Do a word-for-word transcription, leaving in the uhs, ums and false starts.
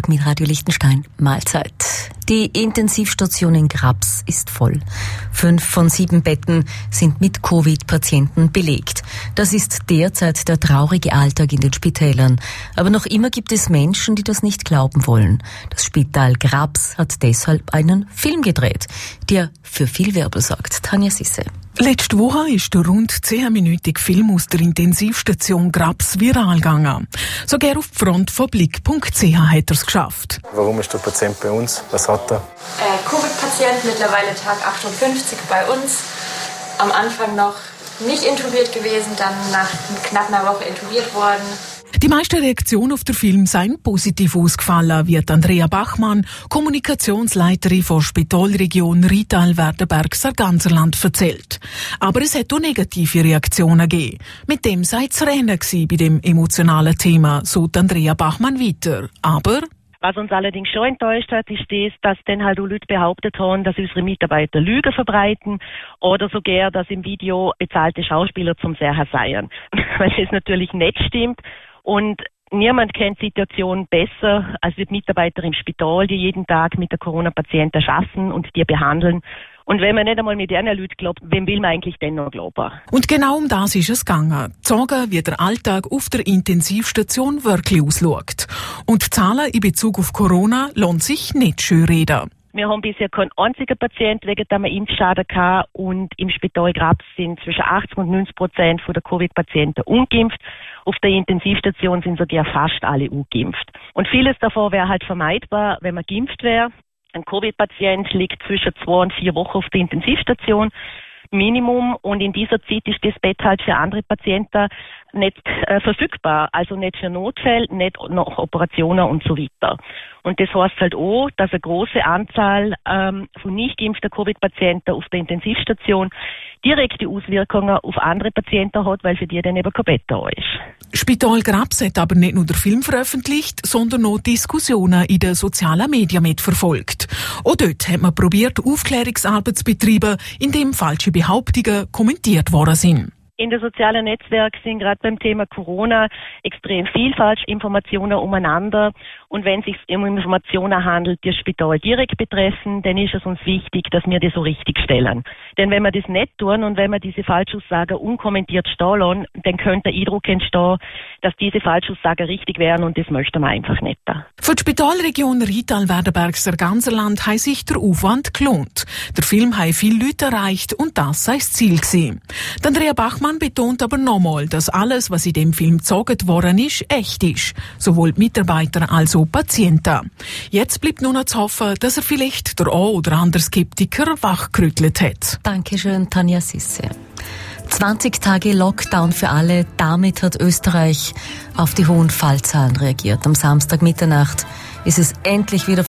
Nachmittag mit Radio Liechtenstein. Mahlzeit. Die Intensivstation in Graps ist voll. Fünf von sieben Betten sind mit Covid-Patienten belegt. Das ist derzeit der traurige Alltag in den Spitälern. Aber noch immer gibt es Menschen, die das nicht glauben wollen. Das Spital Graps hat deshalb einen Film gedreht, der für viel Wirbel sorgt. Tanja Sisse. Letzte Woche ist der rund zehnminütige Film aus der Intensivstation Graps viral gegangen. Sogar auf die Front von blick punkt c h hat er es geschafft. Warum ist der Patient bei uns? Was hat er? Äh, Covid-Patient, mittlerweile Tag achtundfünfzig bei uns. Am Anfang noch nicht intubiert gewesen, dann nach knapp einer Woche intubiert worden. Die meisten Reaktionen auf den Film seien positiv ausgefallen, wie Andrea Bachmann, Kommunikationsleiterin von Spitalregion Rital-Werdenberg Sarganserland, erzählt. Aber es hat auch negative Reaktionen gegeben. Mit dem sei es Rennen gewesen bei dem emotionalen Thema, so Andrea Bachmann weiter. Aber was uns allerdings schon enttäuscht hat, ist das, dass dann halt auch Leute behauptet haben, dass unsere Mitarbeiter Lügen verbreiten oder sogar, dass im Video bezahlte Schauspieler zum Seher seien. Weil das natürlich nicht stimmt. Und niemand kennt die Situation besser als die Mitarbeiter im Spital, die jeden Tag mit der Corona-Patienten arbeiten und die behandeln. Und wenn man nicht einmal mit diesen Leuten glaubt, wem will man eigentlich denn noch glauben? Und genau um das ist es gegangen. Zeigen, wie der Alltag auf der Intensivstation wirklich ausschaut. Und die Zahlen in Bezug auf Corona lassen sich nicht schön reden. Wir haben bisher keinen einzigen Patienten wegen einem Impfschaden gehabt und im Spital Graps sind zwischen achtzig und neunzig Prozent der Covid-Patienten ungeimpft. Auf der Intensivstation sind sogar fast alle ungeimpft. Und vieles davon wäre halt vermeidbar, wenn man geimpft wäre. Ein Covid-Patient liegt zwischen zwei und vier Wochen auf der Intensivstation. Minimum, und in dieser Zeit ist das Bett halt für andere Patienten nicht äh, verfügbar, also nicht für Notfälle, nicht nach Operationen und so weiter. Und das heißt halt auch, dass eine große Anzahl ähm, von nicht geimpften Covid-Patienten auf der Intensivstation direkte Auswirkungen auf andere Patienten hat, weil für die dann eben kein Bett da ist. Spital Graps hat aber nicht nur den Film veröffentlicht, sondern auch Diskussionen in den sozialen Medien mitverfolgt. Auch dort hat man probiert, Aufklärungsarbeit zu betreiben, indem falsche Behauptungen kommentiert worden sind. In den sozialen Netzwerken sind gerade beim Thema Corona extrem viel Falschinformationen umeinander. Und wenn es sich um Informationen handelt, die das Spital direkt betreffen, dann ist es uns wichtig, dass wir die so richtig stellen. Denn wenn wir das nicht tun und wenn wir diese Falschaussagen unkommentiert stehen lassen, dann könnte der Eindruck entstehen, dass diese Falschaussagen richtig wären, und das möchten wir einfach nicht. Für die Spitalregion Rital-Werdenberg Sarganserland hat sich der Aufwand gelohnt. Der Film hat viele Leute erreicht und das sei das Ziel gewesen. Andrea Bachmann betont aber nochmal, dass alles, was in dem Film gezeigt worden ist, echt ist. Sowohl die Mitarbeiter als auch die Patienten. Jetzt bleibt nur noch zu hoffen, dass er vielleicht der ein oder andere Skeptiker wachgerüttelt hat. Dankeschön, Tanja Sisse. zwanzig Tage Lockdown für alle. Damit hat Österreich auf die hohen Fallzahlen reagiert. Am Samstag Mitternacht ist es endlich wieder